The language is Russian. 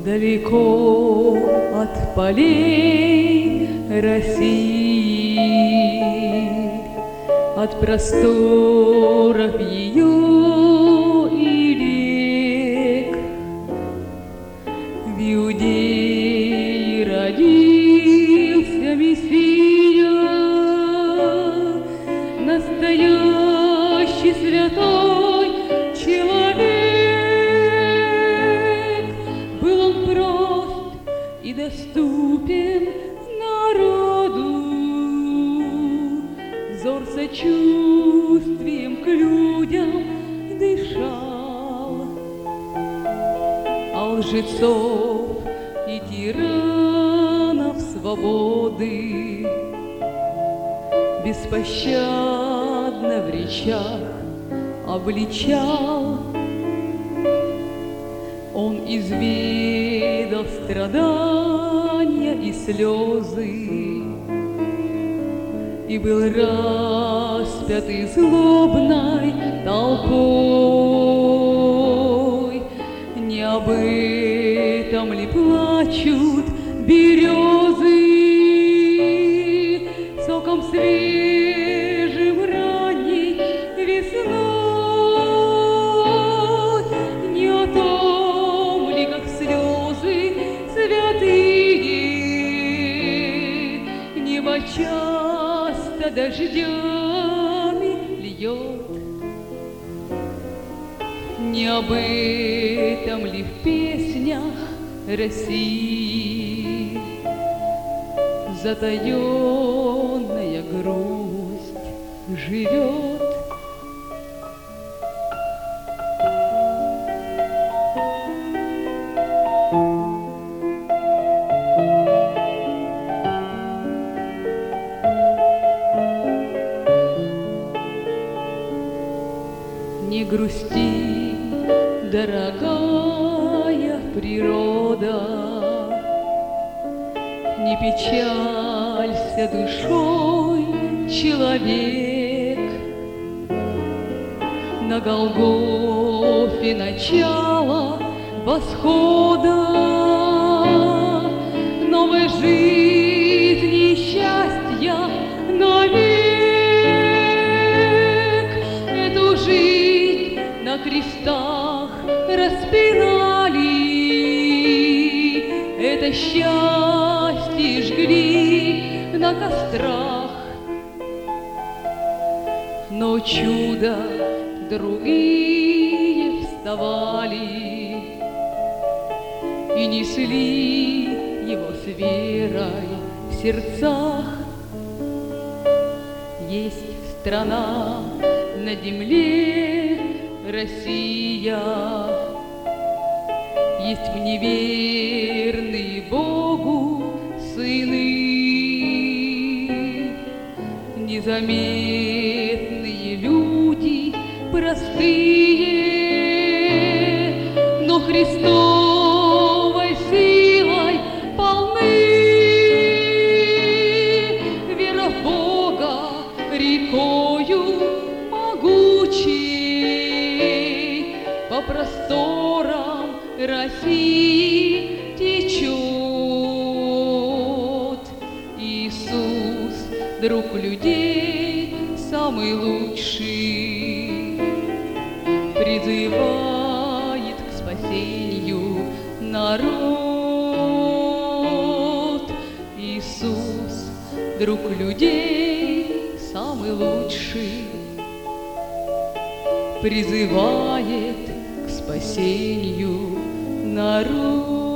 Далеко от полей России, от просторов ее и рек, в Иудее родился Мессия, настоящий святой человек. Был он прост и доступен народу, взор сочувствием к людям дышал, а лжецов и тиранов свободы беспощадно в речах обличал. Он изведал страдания и слезы и был распят и злобной толпой. Не об этом ли плачут березы, соком свежим ранней весной? Не о том ли, как слезы святые небо часто дождями льет? Не об этом ли в песнях России затаенная грусть живет? Не грусти, дорогая природа, не печалься душой, человек. На Голгофе начало восхода новой жизни и счастья навек. Эту жизнь на крестах распинали, это счастье жгли на кострах. Но чудо другие вставали и несли его с верой в сердцах. Есть страна на земле Россия, есть мне верные Богу сыны, незаметные люди простые, но Христовой силой полны. Вера в Бога рекою могучей по просторам России течет. Иисус, друг людей, самый лучший, призывает к спасению народ. Иисус, друг людей, самый лучший, призывает к спасению народ.